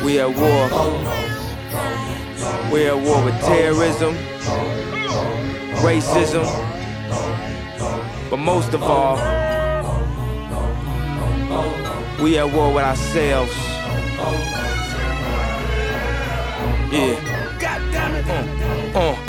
We at war. We at war with terrorism, racism, but most of all, we at war with ourselves. Yeah. God damn it.